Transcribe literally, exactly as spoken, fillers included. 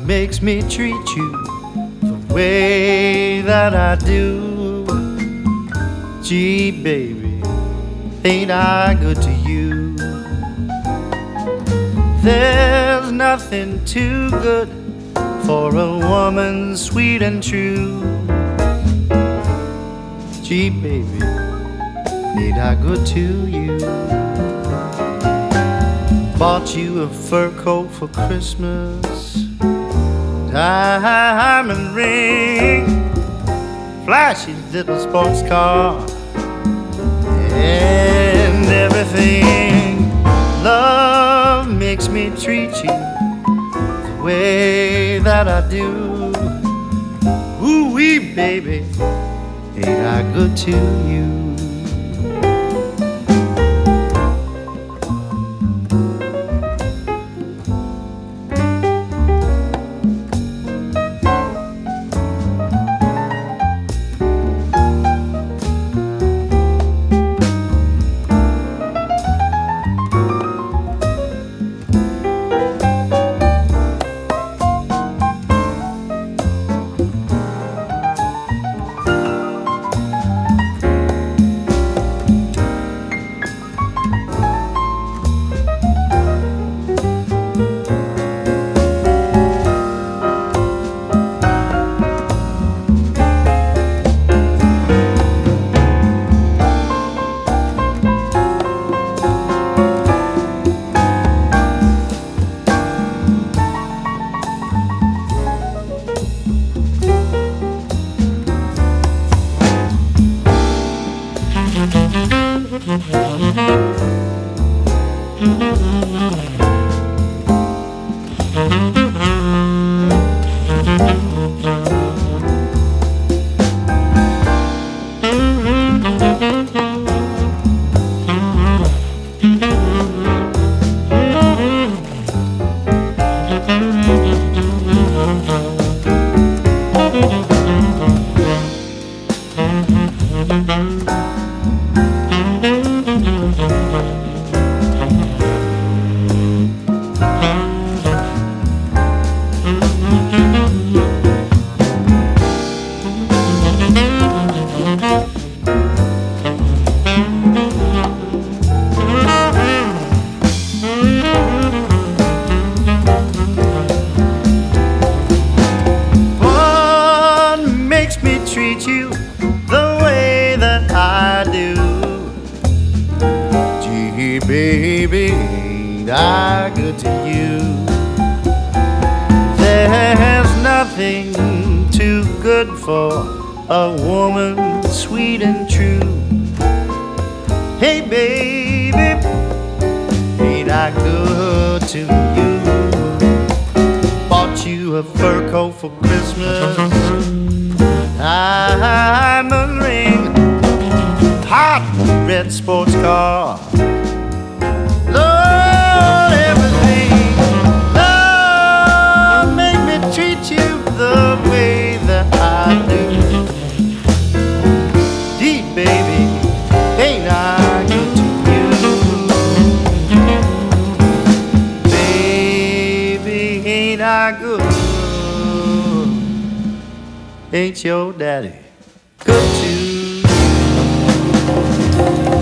makes me treat you the way that I do. Gee, baby, ain't I good to you? There's nothing too good for a woman sweet and true. Gee, baby, ain't I good to you? Bought you a fur coat for Christmas, diamond ring, flashy little sports car, and everything. Love makes me treat you the way that I do. Ooh-wee, baby, ain't I good to you? Treat you the way that I do. Gee, baby, ain't I good to you? There's nothing too good for a woman sweet and true. Hey, baby, ain't I good to you? Bought you a fur coat for Christmas, diamond ring, hot red sports car. Lord, everything. Love make me treat you the way that I do. Deep, baby, ain't I good to you? Baby, ain't I good? Ain't your daddy good to you?